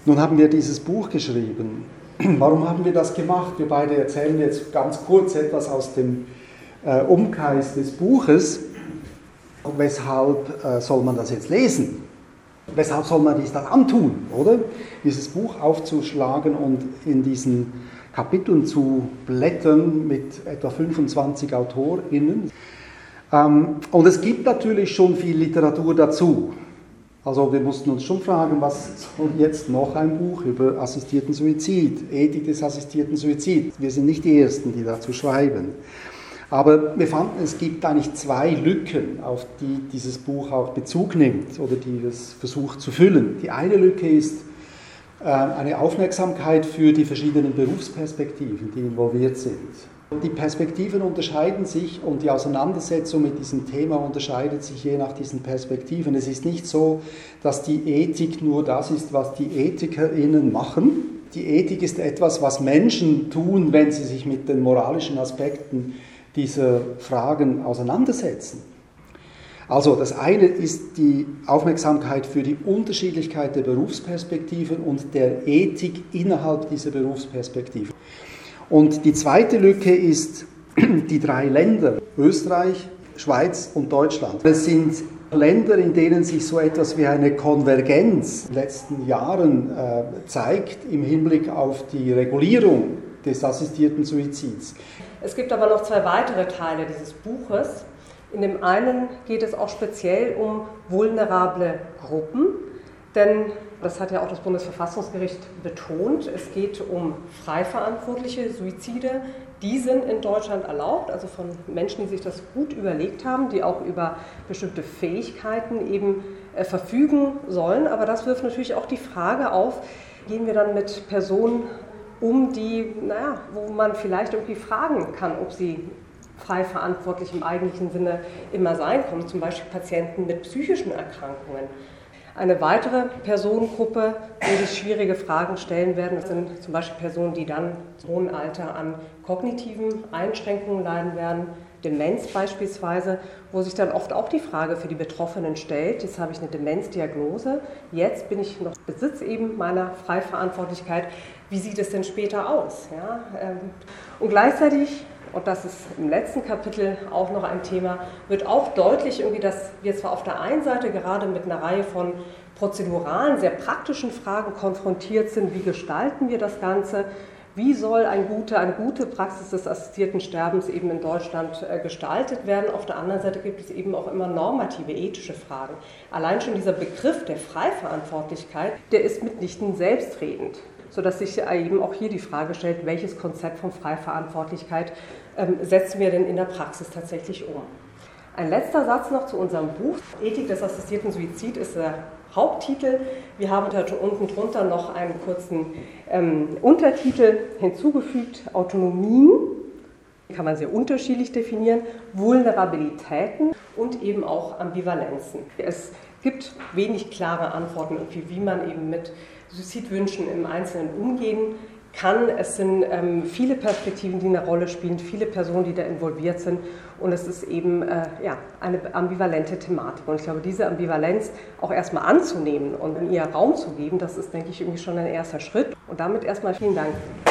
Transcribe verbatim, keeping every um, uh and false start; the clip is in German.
Nun haben wir dieses Buch geschrieben. Warum haben wir das gemacht? Wir beide erzählen jetzt ganz kurz etwas aus dem äh, Umkreis des Buches. Weshalb äh, soll man das jetzt lesen? Weshalb soll man dies dann antun, oder? Dieses Buch aufzuschlagen und in diesen Kapiteln zu blättern mit etwa fünfundzwanzig AutorInnen. Ähm, und es gibt natürlich schon viel Literatur dazu. Also wir mussten uns schon fragen, was soll jetzt noch ein Buch über assistierten Suizid, Ethik des assistierten Suizids? Wir sind nicht die Ersten, die dazu schreiben. Aber wir fanden, es gibt eigentlich zwei Lücken, auf die dieses Buch auch Bezug nimmt oder die es versucht zu füllen. Die eine Lücke ist äh, eine Aufmerksamkeit für die verschiedenen Berufsperspektiven, die involviert sind. Die Perspektiven unterscheiden sich und die Auseinandersetzung mit diesem Thema unterscheidet sich je nach diesen Perspektiven. Es ist nicht so, dass die Ethik nur das ist, was die EthikerInnen machen. Die Ethik ist etwas, was Menschen tun, wenn sie sich mit den moralischen Aspekten dieser Fragen auseinandersetzen. Also das eine ist die Aufmerksamkeit für die Unterschiedlichkeit der Berufsperspektiven und der Ethik innerhalb dieser Berufsperspektiven. Und die zweite Lücke ist die drei Länder, Österreich, Schweiz und Deutschland. Es sind Länder, in denen sich so etwas wie eine Konvergenz in den letzten Jahren äh, zeigt im Hinblick auf die Regulierung des assistierten Suizids. Es gibt aber noch zwei weitere Teile dieses Buches. In dem einen geht es auch speziell um vulnerable Gruppen, denn das hat ja auch das Bundesverfassungsgericht betont. Es geht um frei verantwortliche Suizide. Die sind in Deutschland erlaubt, also von Menschen, die sich das gut überlegt haben, die auch über bestimmte Fähigkeiten eben äh, verfügen sollen. Aber das wirft natürlich auch die Frage auf, gehen wir dann mit Personen um, die, naja, wo man vielleicht irgendwie fragen kann, ob sie frei verantwortlich im eigentlichen Sinne immer sein können, zum Beispiel Patienten mit psychischen Erkrankungen. Eine weitere Personengruppe, wo sich schwierige Fragen stellen werden, sind zum Beispiel Personen, die dann im hohen Alter an kognitiven Einschränkungen leiden werden, Demenz beispielsweise, wo sich dann oft auch die Frage für die Betroffenen stellt, jetzt habe ich eine Demenzdiagnose, jetzt bin ich noch Besitz eben meiner Freiverantwortlichkeit, wie sieht es denn später aus? Ja? Und gleichzeitig, und das ist im letzten Kapitel auch noch ein Thema, wird auch deutlich, irgendwie, dass wir zwar auf der einen Seite gerade mit einer Reihe von prozeduralen, sehr praktischen Fragen konfrontiert sind, wie gestalten wir das Ganze, wie soll ein gute, eine gute Praxis des assistierten Sterbens eben in Deutschland gestaltet werden. Auf der anderen Seite gibt es eben auch immer normative, ethische Fragen. Allein schon dieser Begriff der Freiverantwortlichkeit, der ist mitnichten selbstredend, sodass sich eben auch hier die Frage stellt, welches Konzept von Freiverantwortlichkeit ähm, setzen wir denn in der Praxis tatsächlich um. Ein letzter Satz noch zu unserem Buch. Ethik des assistierten Suizid ist der Haupttitel. Wir haben da unten drunter noch einen kurzen ähm, Untertitel hinzugefügt, Autonomien, kann man sehr unterschiedlich definieren, Vulnerabilitäten und eben auch Ambivalenzen. Es gibt wenig klare Antworten, wie man eben mit Suizidwünschen im Einzelnen umgehen kann. Es sind ähm, viele Perspektiven, die eine Rolle spielen, viele Personen, die da involviert sind und es ist eben äh, ja, eine ambivalente Thematik. Und ich glaube, diese Ambivalenz auch erstmal anzunehmen und in ihr Raum zu geben, das ist, denke ich, irgendwie schon ein erster Schritt. Und damit erstmal vielen Dank.